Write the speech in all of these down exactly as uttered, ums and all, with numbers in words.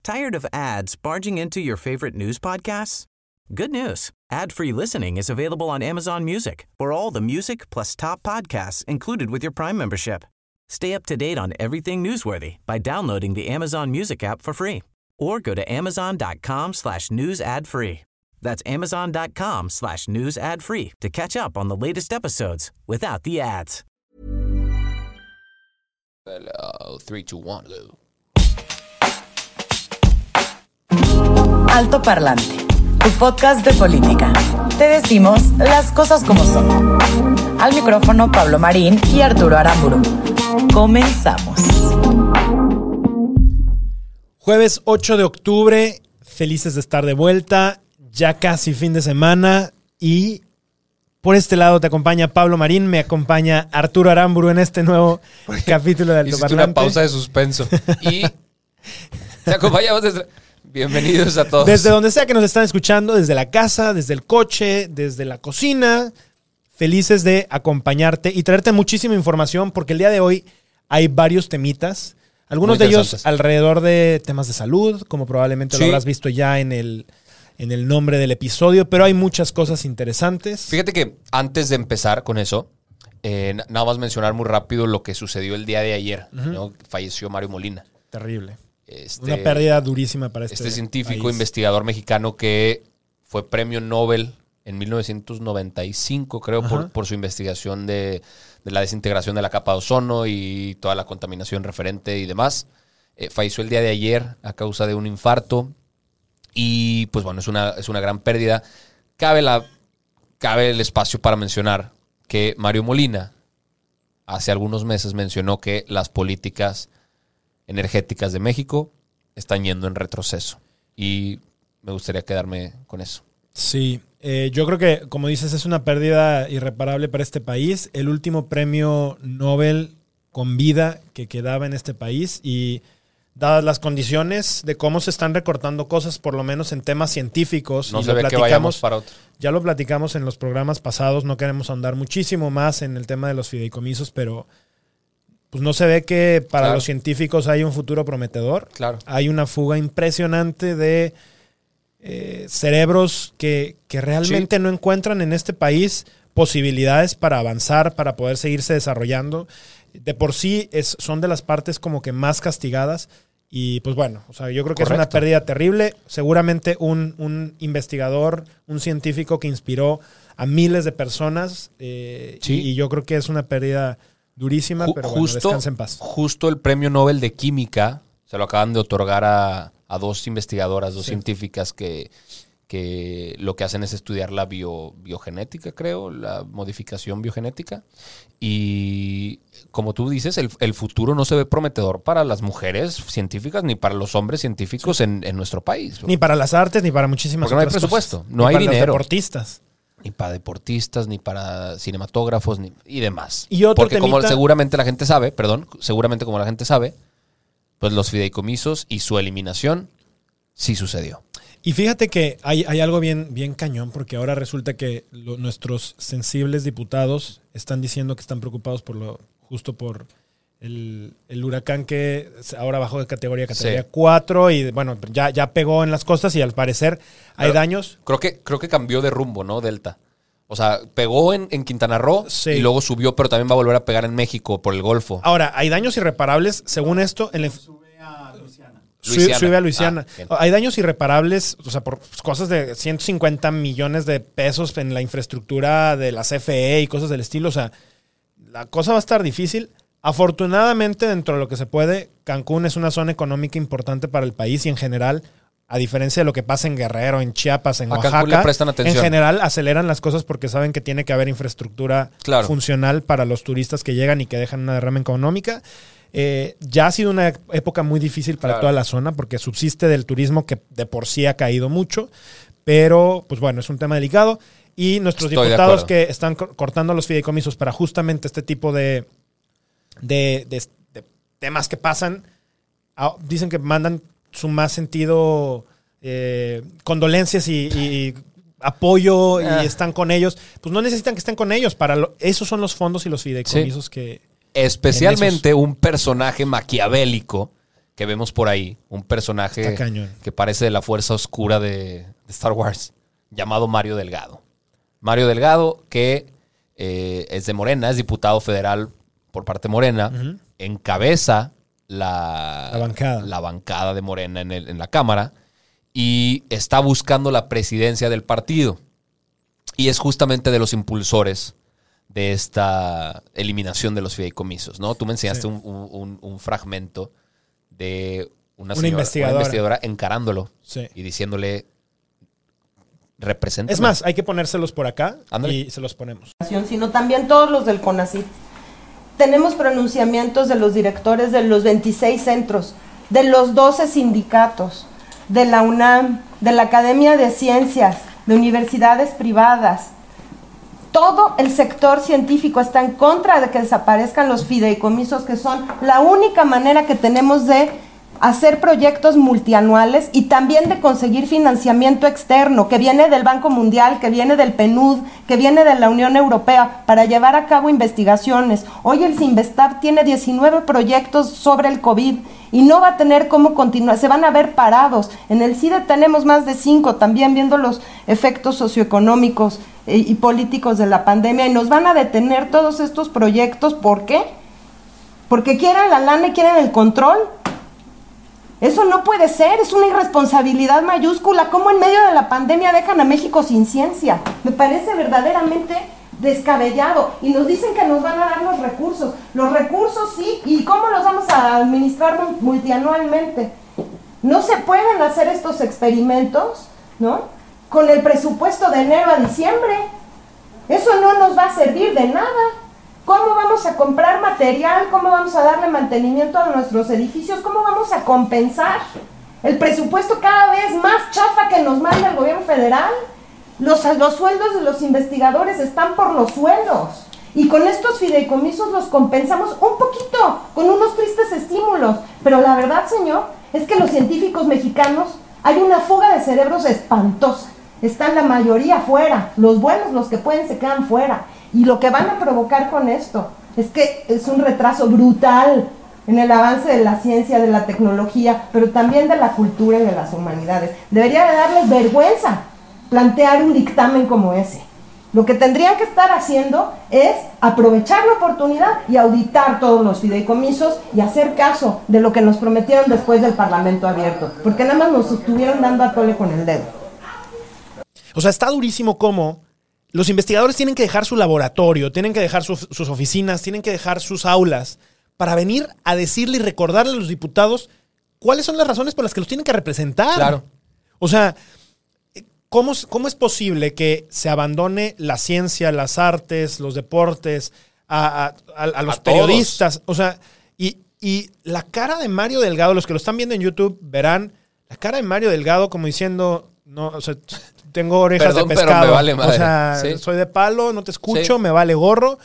Tired of ads barging into your favorite news podcasts? Good news. Ad-free listening is available on Amazon Music for all the music plus top podcasts included with your Prime membership. Stay up to date on everything newsworthy by downloading the Amazon Music app for free or go to amazon.com slash news ad free. That's amazon.com slash news ad free to catch up on the latest episodes without the ads. Hello, three, two, one, go. Alto Parlante, tu podcast de política. Te decimos las cosas como son. Al micrófono Pablo Marín y Arturo Aramburu. Comenzamos. Jueves ocho de octubre, felices de estar de vuelta, ya casi fin de semana y por este lado te acompaña Pablo Marín, me acompaña Arturo Aramburu en este nuevo capítulo de Alto Hiciste Parlante. una pausa de suspenso y te acompañamos desde... Bienvenidos a todos. Desde donde sea que nos están escuchando, desde la casa, desde el coche, desde la cocina, felices de acompañarte y traerte muchísima información porque el día de hoy hay varios temitas. Algunos de ellos alrededor de temas de salud, como probablemente sí. lo habrás visto ya en el, en el nombre del episodio, pero hay muchas cosas interesantes. Fíjate que antes de empezar con eso, eh, nada más mencionar muy rápido lo que sucedió el día de ayer. Uh-huh. ¿no? Falleció Mario Molina. Terrible. Este, Una pérdida durísima para este Este científico, país. investigador mexicano que fue premio Nobel en mil novecientos noventa y cinco, creo, por, por su investigación de, de la desintegración de la capa de ozono y toda la contaminación referente y demás. Eh, falleció el día de ayer a causa de un infarto y, pues bueno, es una, es una gran pérdida. Cabe, la, cabe el espacio para mencionar que Mario Molina hace algunos meses mencionó que las políticas energéticas de México están yendo en retroceso. Y me gustaría quedarme con eso. Sí, eh, yo creo que, como dices, es una pérdida irreparable para este país. El último premio Nobel con vida que quedaba en este país y dadas las condiciones de cómo se están recortando cosas, por lo menos en temas científicos. No y se lo ve platicamos, que vayamos para otro. Ya lo platicamos en los programas pasados, no queremos ahondar muchísimo más en el tema de los fideicomisos, pero... pues no se ve que para claro. los científicos hay un futuro prometedor. Claro. Hay una fuga impresionante de eh, cerebros que, que realmente sí. no encuentran en este país posibilidades para avanzar, para poder seguirse desarrollando. De por sí es, son de las partes como que más castigadas. Y pues bueno, o sea, yo creo que Correcto. Es una pérdida terrible. Seguramente un, un investigador, un científico que inspiró a miles de personas. Eh, sí. y, y yo creo que es una pérdida durísima, pero bueno, justo, descansa en paz. Justo el premio Nobel de Química se lo acaban de otorgar a, a dos investigadoras, dos sí. científicas que, que lo que hacen es estudiar la bio, biogenética, creo, la modificación biogenética. Y como tú dices, el, el futuro no se ve prometedor para las mujeres científicas ni para los hombres científicos sí. en, en nuestro país. Ni para las artes, ni para muchísimas Porque otras no hay presupuesto, cosas. no ni hay para dinero. Los deportistas. Ni para deportistas, ni para cinematógrafos, ni y demás. Y otro Porque temita, como seguramente la gente sabe, perdón, seguramente como la gente sabe, pues los fideicomisos y su eliminación sí sucedió. Y fíjate que hay, hay algo bien, bien cañón, porque ahora resulta que lo, nuestros sensibles diputados están diciendo que están preocupados por lo justo por el, el huracán que ahora bajó de categoría, categoría sí. cuatro y bueno, ya, ya pegó en las costas y al parecer hay Pero daños. Creo que, creo que cambió de rumbo, ¿no? Delta. O sea, pegó en, en Quintana Roo sí. y luego subió, pero también va a volver a pegar en México por el Golfo. Ahora, hay daños irreparables, según esto, en el... Sube a Luisiana. Sube, sube a Luisiana. Ah, hay daños irreparables, o sea, por cosas de ciento cincuenta millones de pesos en la infraestructura de la C F E y cosas del estilo. O sea, la cosa va a estar difícil. Afortunadamente, dentro de lo que se puede, Cancún es una zona económica importante para el país y en general, a diferencia de lo que pasa en Guerrero, en Chiapas, en a Oaxaca, Cancún le prestan atención. En general aceleran las cosas porque saben que tiene que haber infraestructura claro. funcional para los turistas que llegan y que dejan una derrama económica. Eh, ya ha sido una época muy difícil para claro. toda la zona porque subsiste del turismo que de por sí ha caído mucho, pero pues bueno, es un tema delicado y nuestros Estoy diputados que están cortando los fideicomisos para justamente este tipo de, de, de, de temas que pasan, dicen que mandan su más sentido eh, condolencias y, y apoyo y ah. están con ellos. Pues no necesitan que estén con ellos. Para lo, esos son los fondos y los fideicomisos sí. que... Especialmente un personaje maquiavélico que vemos por ahí, un personaje que parece de la fuerza oscura de, de Star Wars, llamado Mario Delgado. Mario Delgado, que eh, es de Morena, es diputado federal por parte de Morena, uh-huh. encabeza la, la, bancada. la bancada de Morena en, el, en la Cámara y está buscando la presidencia del partido. Y es justamente de los impulsores de esta eliminación de los fideicomisos, ¿no? Tú me enseñaste sí. un, un, un fragmento de una, una, señora, investigadora. una investigadora encarándolo sí. y diciéndole, representa. Es más, hay que ponérselos por acá Ándale. y se los ponemos. Sino también todos los del CONACYT. Tenemos pronunciamientos de los directores de los veintiséis centros, de los doce sindicatos, de la UNAM, de la Academia de Ciencias, de universidades privadas. Todo el sector científico está en contra de que desaparezcan los fideicomisos, que son la única manera que tenemos de hacer proyectos multianuales y también de conseguir financiamiento externo, que viene del Banco Mundial, que viene del P N U D, que viene de la Unión Europea, para llevar a cabo investigaciones. Hoy el CINVESTAB tiene diecinueve proyectos sobre el COVID y no va a tener cómo continuar, se van a ver parados. En el CIDE tenemos más de cinco, también viendo los efectos socioeconómicos y políticos de la pandemia, y nos van a detener todos estos proyectos. ¿Por qué? Porque quieren la lana y quieren el control. Eso no puede ser, es una irresponsabilidad mayúscula. ¿Cómo en medio de la pandemia dejan a México sin ciencia? Me parece verdaderamente descabellado. Y nos dicen que nos van a dar los recursos. Los recursos sí, ¿y cómo los vamos a administrar multianualmente? No se pueden hacer estos experimentos, ¿no?, con el presupuesto de enero a diciembre. Eso no nos va a servir de nada. ¿Cómo vamos a comprar material? ¿Cómo vamos a darle mantenimiento a nuestros edificios? ¿Cómo vamos a compensar el presupuesto cada vez más chafa que nos manda el gobierno federal? Los, los sueldos de los investigadores están por los suelos. Y con estos fideicomisos los compensamos un poquito, con unos tristes estímulos. Pero la verdad, señor, es que los científicos mexicanos, hay una fuga de cerebros espantosa. Están la mayoría fuera. Los buenos, los que pueden, se quedan fuera. Y lo que van a provocar con esto es que es un retraso brutal en el avance de la ciencia, de la tecnología, pero también de la cultura y de las humanidades. Debería de darles vergüenza plantear un dictamen como ese. Lo que tendrían que estar haciendo es aprovechar la oportunidad y auditar todos los fideicomisos y hacer caso de lo que nos prometieron después del Parlamento abierto, porque nada más nos estuvieron dando a tole con el dedo. O sea, está durísimo cómo los investigadores tienen que dejar su laboratorio, tienen que dejar su, sus oficinas, tienen que dejar sus aulas para venir a decirle y recordarle a los diputados cuáles son las razones por las que los tienen que representar. Claro. O sea, ¿cómo, cómo es posible que se abandone la ciencia, las artes, los deportes, a, a, a, a los a periodistas? Todos. O sea, y, y la cara de Mario Delgado, los que lo están viendo en YouTube verán la cara de Mario Delgado como diciendo, no, o sea, tengo orejas Perdón, de pescado. Pero me vale madre. O sea, ¿sí? Soy de palo, no te escucho, sí. Me vale gorro.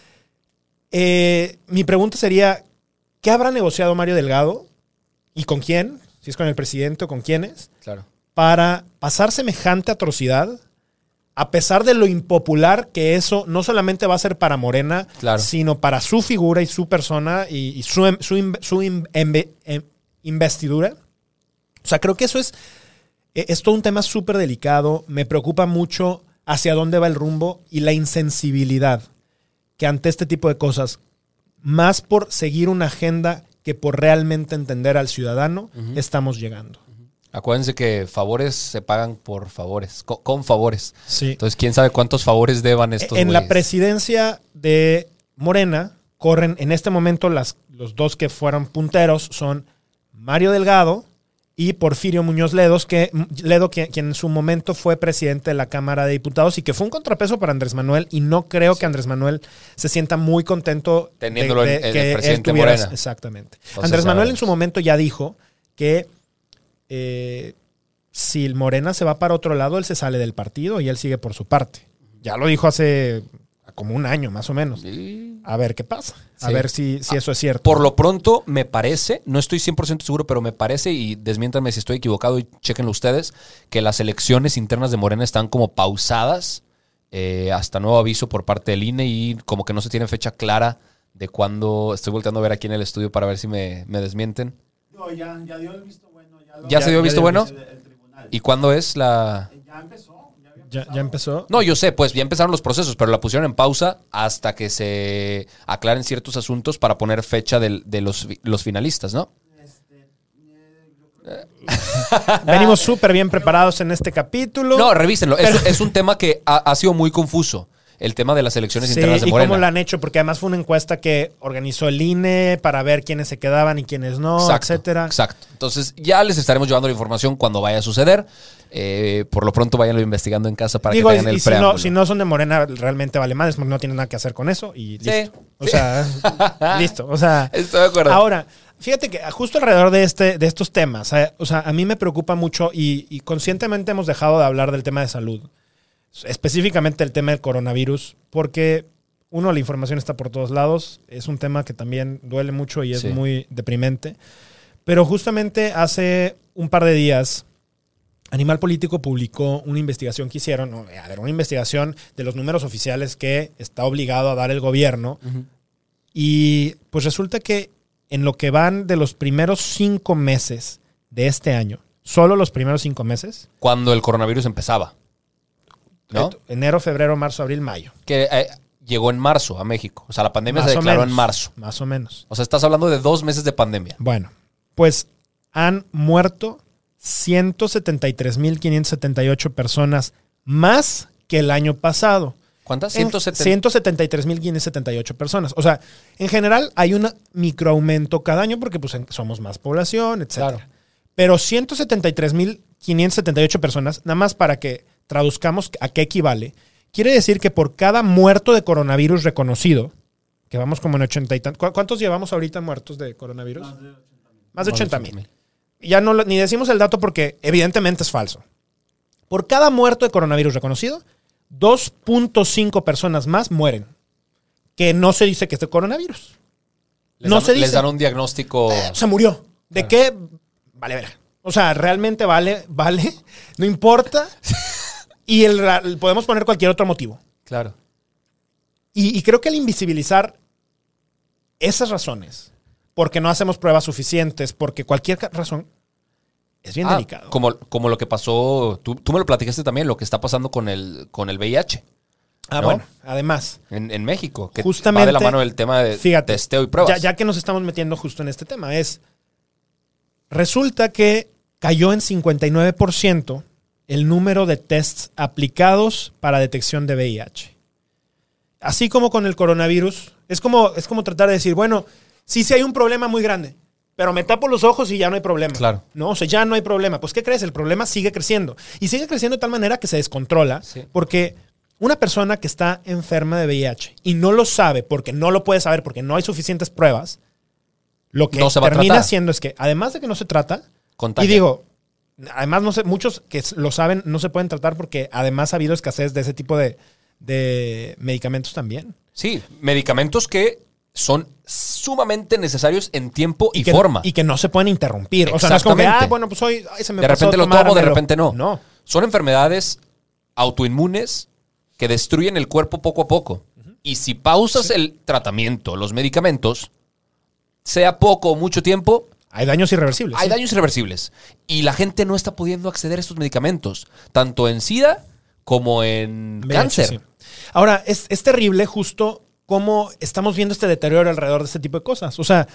Eh, mi pregunta sería, ¿qué habrá negociado Mario Delgado? ¿Y con quién? Si es con el presidente o con quiénes. Claro. Para pasar semejante atrocidad, a pesar de lo impopular que eso no solamente va a ser para Morena, claro. sino para su figura y su persona y, y su, su, su in, in, in, investidura. O sea, creo que eso es... Es todo un tema súper delicado, me preocupa mucho hacia dónde va el rumbo y la insensibilidad que ante este tipo de cosas, más por seguir una agenda que por realmente entender al ciudadano, uh-huh. estamos llegando. Uh-huh. Acuérdense que favores se pagan por favores, con, con favores. Sí. Entonces, ¿quién sabe cuántos favores deban estos En güeyes? La presidencia de Morena corren en este momento las, los dos que fueron punteros son Mario Delgado y Porfirio Muñoz Ledo, que, Ledo que, quien en su momento fue presidente de la Cámara de Diputados y que fue un contrapeso para Andrés Manuel, y no creo sí. que Andrés Manuel se sienta muy contento teniéndolo de, de, en, que el presidente él tuviera, Morena. Exactamente. Entonces, Andrés Manuel sabemos. en su momento ya dijo que eh, si el Morena se va para otro lado, él se sale del partido y él sigue por su parte. Ya lo dijo hace como un año más o menos. Sí. A ver qué pasa. A sí. ver si, si eso es cierto. Por lo pronto, me parece, no estoy cien por ciento seguro, pero me parece, y desmiéntanme si estoy equivocado y chéquenlo ustedes, que las elecciones internas de Morena están como pausadas eh, hasta nuevo aviso por parte del I N E y como que no se tiene fecha clara de cuándo. Estoy volteando a ver aquí en el estudio para ver si me, me desmienten. No, ya, ya dio el visto bueno. ¿Ya, lo, ¿Ya, ¿Ya se dio el visto bueno? El, el tribunal. ¿Y cuándo es la...? Ya empezó. Ya, ya empezó. No, yo sé, pues ya empezaron los procesos, pero la pusieron en pausa hasta que se aclaren ciertos asuntos para poner fecha del, de los, los finalistas, ¿no? Venimos súper bien preparados en este capítulo. No, revísenlo. Es, es un tema que ha, ha sido muy confuso. El tema de las elecciones sí, internas de y Morena. cómo lo han hecho, porque además fue una encuesta que organizó el I N E para ver quiénes se quedaban y quiénes no, exacto, etcétera. Exacto. Entonces ya les estaremos llevando la información cuando vaya a suceder. Eh, por lo pronto váyanlo investigando en casa para Digo, que tengan y el si preámbulo. no, si no son de Morena, realmente vale más, porque no tienen nada que hacer con eso y listo. Sí, o sí. sea, listo. O sea, estoy de acuerdo. Ahora, fíjate que justo alrededor de este, de estos temas, eh, o sea, a mí me preocupa mucho y, y conscientemente hemos dejado de hablar del tema de salud, específicamente el tema del coronavirus, porque uno, la información está por todos lados, es un tema que también duele mucho y es Sí. muy deprimente, pero justamente hace un par de días Animal Político publicó una investigación que hicieron, no, a ver, una investigación de los números oficiales que está obligado a dar el gobierno. Uh-huh. Y pues resulta que en lo que van de los primeros cinco meses de este año, solo los primeros cinco meses. Cuando el coronavirus empezaba, ¿no? Enero, febrero, marzo, abril, mayo. Que eh, llegó en marzo a México. O sea, la pandemia Más se o declaró menos, en marzo. Más o menos. O sea, estás hablando de dos meses de pandemia. Bueno, pues han muerto ciento setenta y tres mil quinientas setenta y ocho personas más que el año pasado. ¿Cuántas? ciento setenta y tres mil quinientas setenta y ocho personas. O sea, en general hay un microaumento cada año porque pues, somos más población, etcétera. Claro. Pero ciento setenta y tres mil quinientas setenta y ocho personas, nada más para que traduzcamos a qué equivale, quiere decir que por cada muerto de coronavirus reconocido, que vamos como en ochenta y tantos. ¿Cuántos llevamos ahorita muertos de coronavirus? Más de ochenta mil. Más de ochenta mil. Ya no ni decimos el dato porque evidentemente es falso. Por cada muerto de coronavirus reconocido, dos punto cinco personas más mueren. Que no se dice que es de coronavirus. Les no dan, se dice. Les dan un diagnóstico. Se murió. ¿De Claro. qué? Vale, verga. O sea, realmente vale, vale. No importa. Y el, el- podemos poner cualquier otro motivo. Claro. Y, y creo que al invisibilizar esas razones, porque no hacemos pruebas suficientes, porque cualquier ca- razón, es bien Ah, delicado. Como, como lo que pasó, tú, tú me lo platicaste también, lo que está pasando con el, con el V I H Ah, ¿no? bueno, además, en, en México, que justamente, va de la mano del tema de fíjate, testeo y pruebas. Ya, ya que nos estamos metiendo justo en este tema, es, resulta que cayó en cincuenta y nueve por ciento el número de tests aplicados para detección de V I H. Así como con el coronavirus, es como, es como tratar de decir, bueno, sí, sí hay un problema muy grande, pero me tapo los ojos y ya no hay problema. Claro. No, o sea, ya no hay problema. Pues, ¿qué crees? El problema sigue creciendo. Y sigue creciendo de tal manera que se descontrola, Sí. porque una persona que está enferma de V I H y no lo sabe porque no lo puede saber, porque no hay suficientes pruebas, lo que No se va a termina tratar. haciendo es que, además de que no se trata, Contagia. y digo, además no sé, muchos que lo saben no se pueden tratar porque además ha habido escasez de ese tipo de, de medicamentos también. Sí, medicamentos que son sumamente necesarios en tiempo y, que, forma. Y que no se pueden interrumpir. O sea, no es como que, Exactamente. ah, bueno, pues hoy ay, se me de pasó repente lo tomármelo. tomo, de repente no. No. Son enfermedades autoinmunes que destruyen el cuerpo poco a poco. Y si pausas Sí. el tratamiento, los medicamentos, sea poco o mucho tiempo, Hay daños irreversibles. hay sí. daños irreversibles. Y la gente no está pudiendo acceder a estos medicamentos, tanto en SIDA como en V I H, cáncer. sí. Ahora, es, es terrible justo cómo estamos viendo este deterioro alrededor de este tipo de cosas. O sea,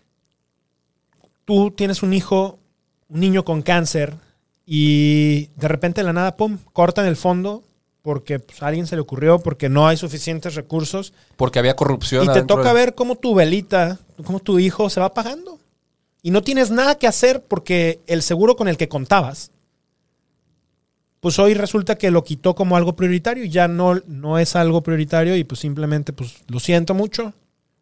tú tienes un hijo, un niño con cáncer, y de repente de la nada, pum, cortan el fondo porque pues, a alguien se le ocurrió, porque no hay suficientes recursos. Porque había corrupción. Y te adentro toca de- ver cómo tu velita, cómo tu hijo se va apagando. Y no tienes nada que hacer porque el seguro con el que contabas, pues hoy resulta que lo quitó como algo prioritario y ya no, no es algo prioritario y pues simplemente pues lo siento mucho.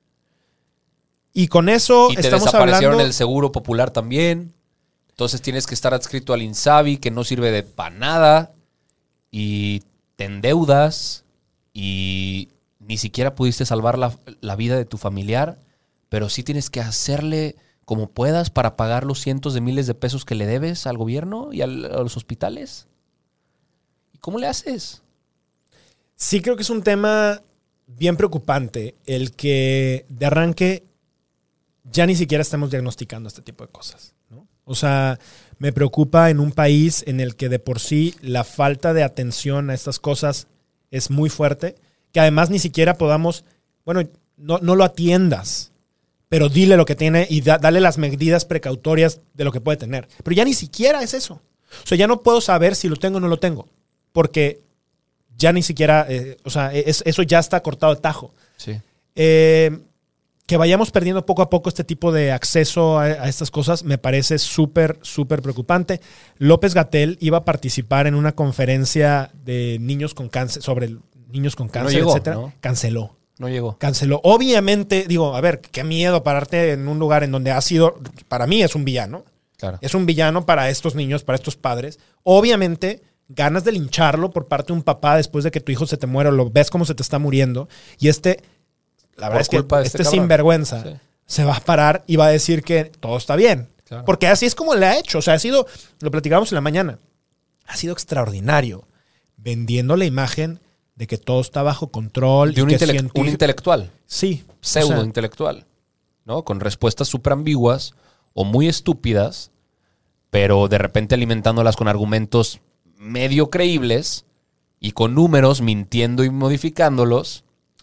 Y con eso Y te estamos desaparecieron hablando... el seguro popular también. Entonces tienes que estar adscrito al INSABI, que no sirve de para nada. Y te endeudas. Y ni siquiera pudiste salvar la, la vida de tu familiar. Pero sí tienes que hacerle como puedas para pagar los cientos de miles de pesos que le debes al gobierno y al- a los hospitales. ¿Y cómo le haces? Sí creo que es un tema bien preocupante el que de arranque ya ni siquiera estamos diagnosticando este tipo de cosas, ¿no? O sea, me preocupa en un país en el que de por sí la falta de atención a estas cosas es muy fuerte, que además ni siquiera podamos, bueno, no, no lo atiendas, pero dile lo que tiene y da, dale las medidas precautorias de lo que puede tener. Pero ya ni siquiera es eso. O sea, ya no puedo saber si lo tengo o no lo tengo, porque ya ni siquiera, eh, o sea, es, eso ya está cortado de tajo. Sí. Eh, que vayamos perdiendo poco a poco este tipo de acceso a, a estas cosas me parece súper, súper preocupante. López-Gatell iba a participar en una conferencia de niños con cáncer, sobre niños con cáncer, llegó, etcétera. ¿no? Canceló. No llegó. Canceló. Obviamente, digo, a ver, qué miedo pararte en un lugar en donde ha sido, para mí es un villano. Claro. Es un villano para estos niños, para estos padres. Obviamente, ganas de lincharlo por parte de un papá después de que tu hijo se te muere o lo ves como se te está muriendo. Y este, la verdad Por es que culpa de este, este cabrón. sinvergüenza Sí. se va a parar y va a decir que todo está bien. Claro. Porque así es como le ha hecho. O sea, ha sido, lo platicábamos en la mañana, ha sido extraordinario vendiendo la imagen de que todo está bajo control. De y un, que intele- científico- un intelectual, Sí. pseudo o sea, intelectual, ¿no? Con respuestas súper ambiguas o muy estúpidas, pero de repente alimentándolas con argumentos medio creíbles y con números, mintiendo y modificándolos.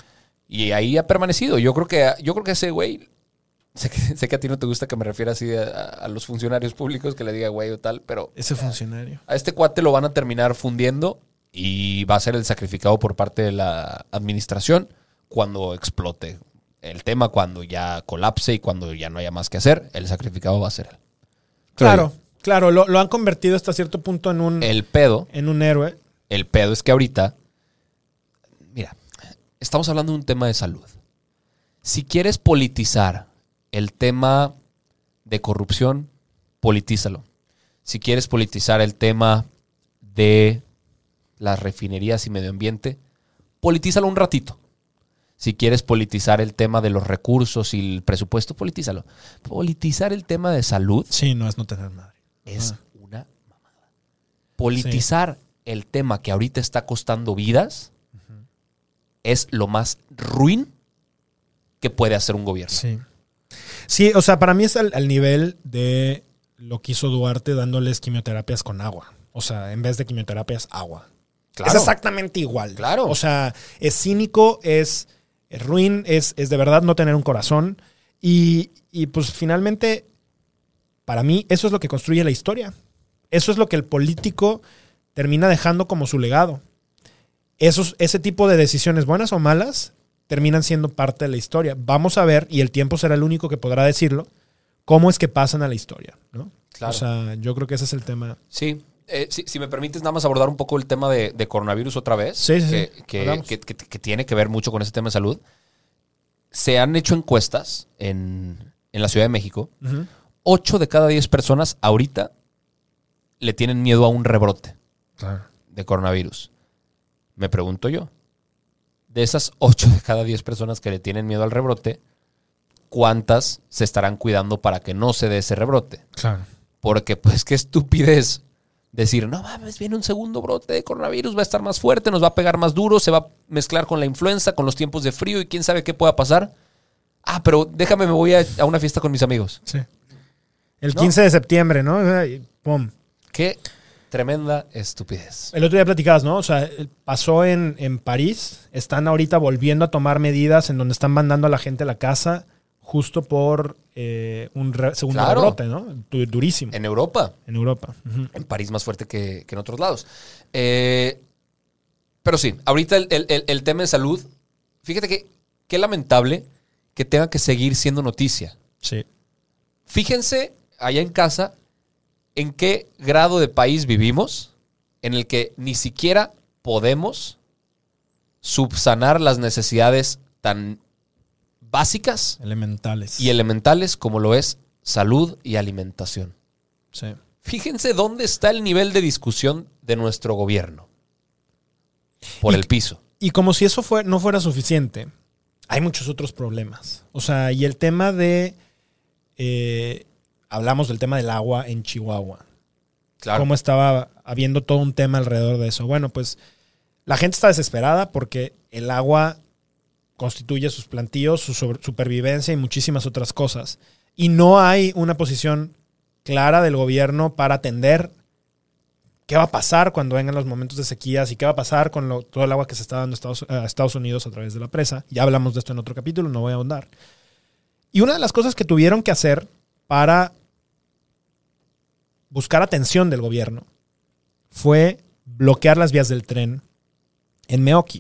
Y ahí ha permanecido. Yo creo que, yo creo que ese güey, sé que, sé que a ti no te gusta que me refiera así a, a los funcionarios públicos, que le diga güey o tal, pero ese funcionario. a este cuate lo van a terminar fundiendo y va a ser el sacrificado por parte de la administración cuando explote el tema, cuando ya colapse y cuando ya no haya más que hacer. El sacrificado va a ser él. Claro, claro. Lo, lo han convertido hasta cierto punto en un, El pedo, en un héroe. el pedo es que ahorita, mira, estamos hablando de un tema de salud. Si quieres politizar el tema de corrupción, politízalo. Si quieres politizar el tema de las refinerías y medio ambiente, politízalo un ratito. Si quieres politizar el tema de los recursos y el presupuesto, politízalo. Politizar el tema de salud Sí, no es no tener madre. es Ah. una mamada. Politizar el tema que ahorita está costando vidas es lo más ruin que puede hacer un gobierno. Sí. Sí, o sea, para mí es al, al nivel de lo que hizo Duarte dándoles quimioterapias con agua. O sea, en vez de quimioterapias, agua. Claro. Es exactamente igual. Claro. O sea, es cínico, es, es ruin, es, es de verdad no tener un corazón. Y, y pues finalmente, para mí, eso es lo que construye la historia. Eso es lo que el político termina dejando como su legado. Esos, ese tipo de decisiones, buenas o malas, terminan siendo parte de la historia. Vamos a ver, y el tiempo será el único que podrá decirlo, cómo es que pasan a la historia, ¿no? Claro. O sea, yo creo que ese es el tema. Sí. Eh, si, si me permites nada más abordar un poco el tema de, de coronavirus otra vez, Sí, sí, que, sí. que, Hablamos. que- que- que tiene que ver mucho con ese tema de salud. Se han hecho encuestas en, en la Ciudad de México. Ujú. Ocho de cada diez personas ahorita le tienen miedo a un rebrote de coronavirus. Me pregunto yo, de esas ocho de cada diez personas que le tienen miedo al rebrote, ¿cuántas se estarán cuidando para que no se dé ese rebrote? Claro. Porque pues qué estupidez decir, no mames, viene un segundo brote de coronavirus, va a estar más fuerte, nos va a pegar más duro, se va a mezclar con la influenza, con los tiempos de frío y quién sabe qué pueda pasar. Ah, pero déjame, me voy a, a una fiesta con mis amigos. Sí. El ¿No? quince de septiembre, ¿no? Y pum. Qué tremenda estupidez. El otro día platicabas, ¿no? O sea, pasó en, en París. Están ahorita volviendo a tomar medidas en donde están mandando a la gente a la casa justo por eh, un re- segundo Claro. rebrote, ¿no? Du- Durísimo. En, En Europa, Europa. Ujú. en París más fuerte que, que en otros lados. Eh, pero sí, ahorita el, el- el- el tema de salud, fíjate que qué lamentable que tenga que seguir siendo noticia. Sí. Fíjense allá en casa en qué grado de país vivimos en el que ni siquiera podemos subsanar las necesidades tan básicas Elementales. y elementales como lo es salud y alimentación. Sí. Fíjense dónde está el nivel de discusión de nuestro gobierno. Por Y- el piso. Y como si eso fue, no fuera suficiente, hay muchos otros problemas. O sea, y el tema de... eh, hablamos del tema del agua en Chihuahua. Claro. Cómo estaba habiendo todo un tema alrededor de eso. Bueno, pues la gente está desesperada porque el agua constituye sus plantíos, su sobre- supervivencia y muchísimas otras cosas. Y no hay una posición clara del gobierno para atender qué va a pasar cuando vengan los momentos de sequías y qué va a pasar con lo, todo el agua que se está dando a Estados, a Estados Unidos a través de la presa. Ya hablamos de esto en otro capítulo, no voy a ahondar. Y una de las cosas que tuvieron que hacer para buscar atención del gobierno fue bloquear las vías del tren en Meoqui.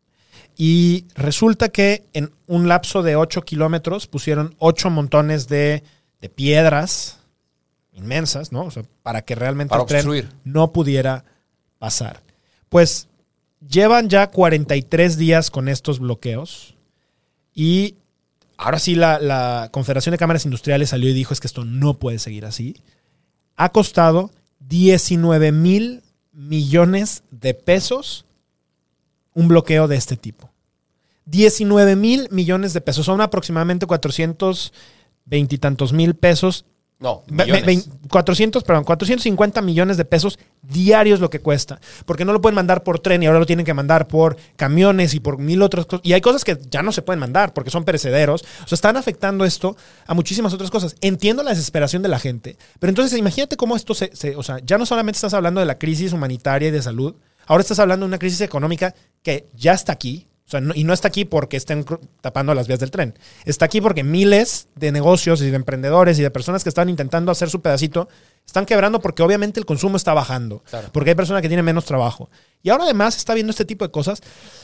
Y resulta que en un lapso de ocho kilómetros pusieron ocho montones de, de piedras inmensas, ¿no? O sea, para que realmente Para el tren obstruir. no pudiera pasar. Pues llevan ya cuarenta y tres días con estos bloqueos y ahora sí la, la Confederación de Cámaras Industriales salió y dijo es que esto no puede seguir así. Ha costado diecinueve mil millones de pesos un bloqueo de este tipo. diecinueve mil millones de pesos. Son aproximadamente cuatrocientos veinte y tantos mil pesos. No, Ve- millones. ve- cuatrocientos, perdón, cuatrocientos cincuenta millones de pesos diarios lo que cuesta. Porque no lo pueden mandar por tren y ahora lo tienen que mandar por camiones y por mil otras cosas. Y hay cosas que ya no se pueden mandar porque son perecederos. O sea, están afectando esto a muchísimas otras cosas. Entiendo la desesperación de la gente. Pero entonces imagínate cómo esto se, se... O sea, ya no solamente estás hablando de la crisis humanitaria y de salud. Ahora estás hablando de una crisis económica que ya está aquí. O sea, no, y no está aquí porque estén cru- tapando las vías del tren. Está aquí porque miles de negocios y de emprendedores y de personas que están intentando hacer su pedacito están quebrando porque obviamente el consumo está bajando. Claro. Porque hay personas que tienen menos trabajo. Y ahora además está viendo este tipo de cosas.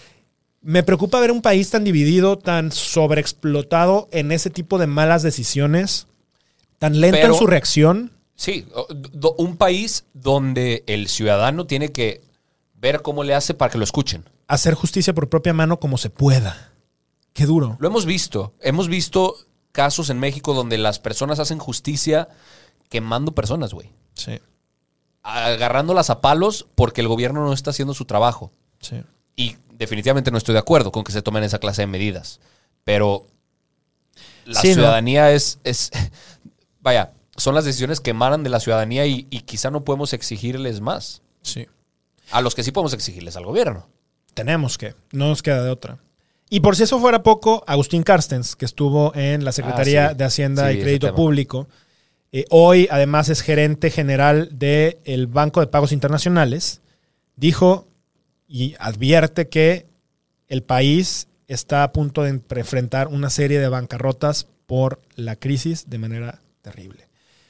Me preocupa ver un país tan dividido, tan sobreexplotado en ese tipo de malas decisiones, tan lento Pero- en su reacción. Sí, o- do- un país donde el ciudadano tiene que ver cómo le hace para que lo escuchen. Hacer justicia por propia mano como se pueda. Qué duro. Lo hemos visto. Hemos visto casos en México donde las personas hacen justicia quemando personas, güey. Sí, Agarrándolas a palos porque el gobierno no está haciendo su trabajo. sí. Y definitivamente no estoy de acuerdo con que se tomen esa clase de medidas. Pero la Sí, ¿no? ciudadanía es, es... Vaya, son las decisiones que emanan de la ciudadanía y, y quizá no podemos exigirles más. Sí. A los que sí podemos exigirles al gobierno. Tenemos que, no nos queda de otra. Y por si eso fuera poco, Agustín Carstens, que estuvo en la Secretaría Ah, sí. de Hacienda Sí, y ese Crédito tema. Público, eh, hoy además es gerente general del Banco de Pagos Internacionales, dijo y advierte que el país está a punto de enfrentar una serie de bancarrotas por la crisis de manera terrible.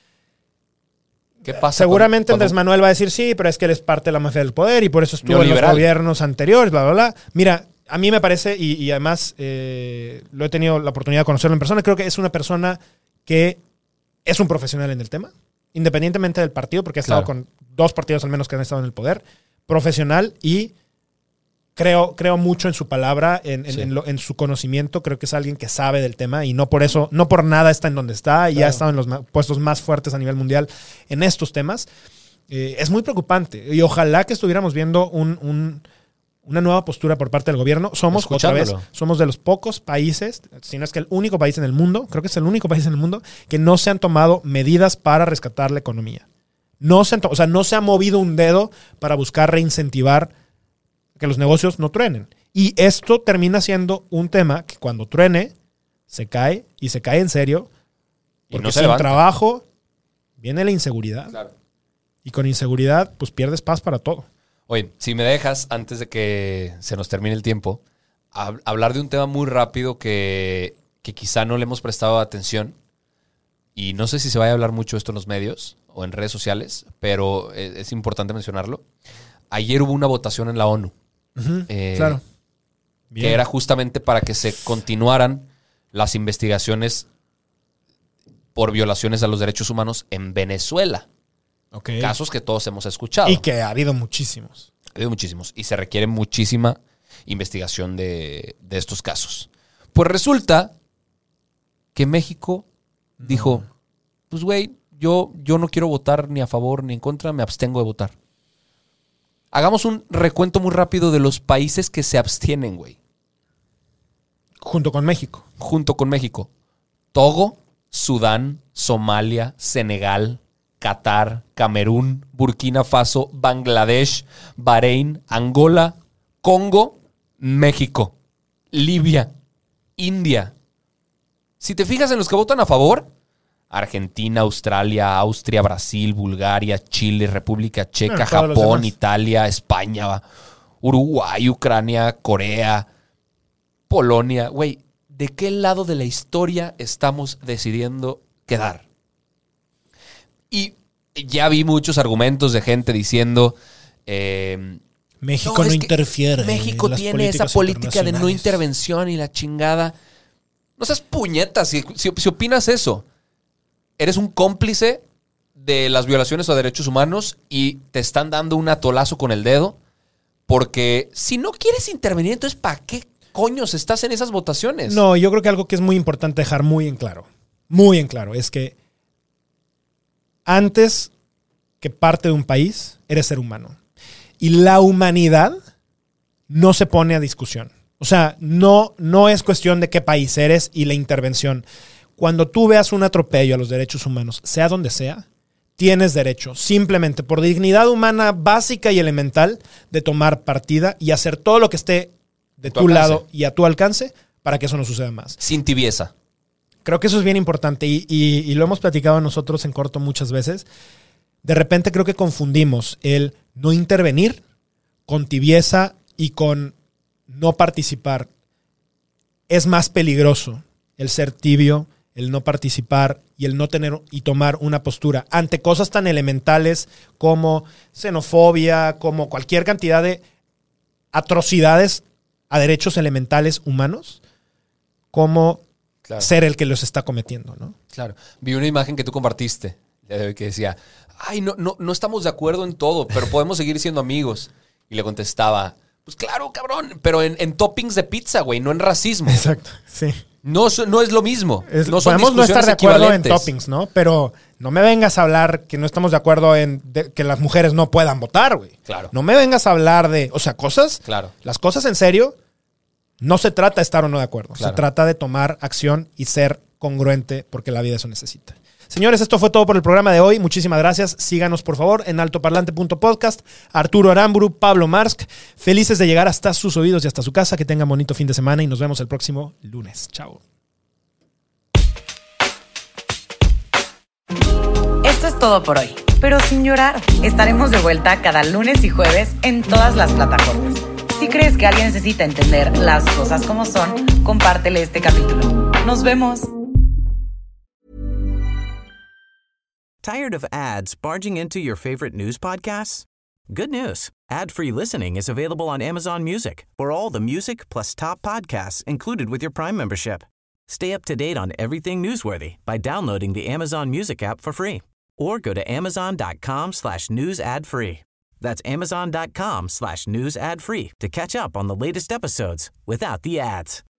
¿Qué pasa? Seguramente cuando- Andrés Manuel va a decir sí, pero es que él es parte de la mafia del poder y por eso estuvo en los Neoliberal. gobiernos anteriores, bla, bla, bla. Mira, a mí me parece, y, y además eh, lo he tenido la oportunidad de conocerlo en persona, creo que es una persona que es un profesional en el tema, independientemente del partido, porque ha estado Claro. con dos partidos al menos que han estado en el poder, profesional y creo, creo mucho en su palabra, en, en- Sí. en lo- en su conocimiento. Creo que es alguien que sabe del tema y no por eso, no por nada está en donde está y Claro. ha estado en los ma- puestos más fuertes a nivel mundial en estos temas. Eh, es muy preocupante y ojalá que estuviéramos viendo un, un- una nueva postura por parte del gobierno. Somos, otra vez, Escuchándolo. somos de los pocos países, si no es que el único país en el mundo, creo que es el único país en el mundo, que no se han tomado medidas para rescatar la economía. No se han to- o sea, no se ha movido un dedo para buscar reincentivar que los negocios no truenen. Y esto termina siendo un tema que cuando truene, se cae y se cae en serio. Y Porque no se sin levanta. trabajo viene la inseguridad. Claro. Y con inseguridad, pues pierdes paz para todo. Oye, si me dejas, antes de que se nos termine el tiempo, hab- hablar de un tema muy rápido que, que quizá no le hemos prestado atención. Y no sé si se vaya a hablar mucho esto en los medios o en redes sociales, pero es, es importante mencionarlo. Ayer hubo una votación en la ONU. Eh, claro. Que era justamente para que se continuaran las investigaciones por violaciones a los derechos humanos en Venezuela. Ok. Casos que todos hemos escuchado. Y que ha habido muchísimos. Ha habido muchísimos. Y se requiere muchísima investigación de, de estos casos. Pues resulta que México dijo, pues güey, yo, yo no quiero votar ni a favor ni en contra, me abstengo de votar. Hagamos un recuento muy rápido de los países que se abstienen, güey. Junto con México. Junto con México. Togo, Sudán, Somalia, Senegal, Qatar, Camerún, Burkina Faso, Bangladesh, Bahrein, Angola, Congo, México, Libia, India. Si te fijas en los que votan a favor, Argentina, Australia, Austria, Brasil, Bulgaria, Chile, República Checa, Bueno, Japón, Italia, España, Uruguay, Ucrania, Corea, Polonia. Güey, ¿de qué lado de la historia estamos decidiendo quedar? Y ya vi muchos argumentos de gente diciendo... Eh, México no, no, es interfiere. México en las tiene esa políticas política de no internacionales. intervención y la chingada. No seas puñetas. Si, si, si opinas eso, eres un cómplice de las violaciones a derechos humanos y te están dando un atolazo con el dedo. Porque si no quieres intervenir, entonces ¿para qué coños estás en esas votaciones? No, yo creo que algo que es muy importante dejar muy en claro, muy en claro, es que antes que parte de un país, eres ser humano. Y la humanidad no se pone a discusión. O sea, no, no es cuestión de qué país eres y la intervención. Cuando tú veas un atropello a los derechos humanos, sea donde sea, tienes derecho, simplemente por dignidad humana básica y elemental, de tomar partida y hacer todo lo que esté de tu, tu lado y a tu alcance para que eso no suceda más. Sin tibieza. Creo que eso es bien importante y, y, y lo hemos platicado nosotros en corto muchas veces. De repente creo que confundimos el no intervenir con tibieza y con no participar. Es más peligroso el ser tibio, el no participar y el no tener y tomar una postura ante cosas tan elementales como xenofobia, como cualquier cantidad de atrocidades a derechos elementales humanos, como Claro. ser el que los está cometiendo, ¿no? Claro. Vi una imagen que tú compartiste que decía, ay, no, no, no estamos de acuerdo en todo, pero podemos seguir siendo amigos. Y le contestaba, pues claro, cabrón, pero en, en toppings de pizza, güey, no en racismo. Exacto, sí. No, no es lo mismo. Es, no son podemos no estar de acuerdo en equivalentes. toppings, ¿no? Pero no me vengas a hablar que no estamos de acuerdo en de, que las mujeres no puedan votar, güey. Claro. No me vengas a hablar de, o sea, cosas, Claro. las cosas en serio, no se trata de estar o no de acuerdo. Claro. Se trata de tomar acción y ser congruente porque la vida eso necesita. Señores, esto fue todo por el programa de hoy. Muchísimas gracias. Síganos, por favor, en altoparlante punto podcast. Arturo Aramburu, Pablo Marsk. Felices de llegar hasta sus oídos y hasta su casa. Que tengan bonito fin de semana y nos vemos el próximo lunes. Chao. Esto es todo por hoy, pero sin llorar. Estaremos de vuelta cada lunes y jueves en todas las plataformas. Si crees que alguien necesita entender las cosas como son, compártele este capítulo. Nos vemos. Tired of ads barging into your favorite news podcasts? Good news. Ad-free listening is available on Amazon Music for all the music plus top podcasts included with your Prime membership. Stay up to date on everything newsworthy by downloading the Amazon Music app for free or go to amazon.com slash news ad free. That's amazon.com slash news ad free to catch up on the latest episodes without the ads.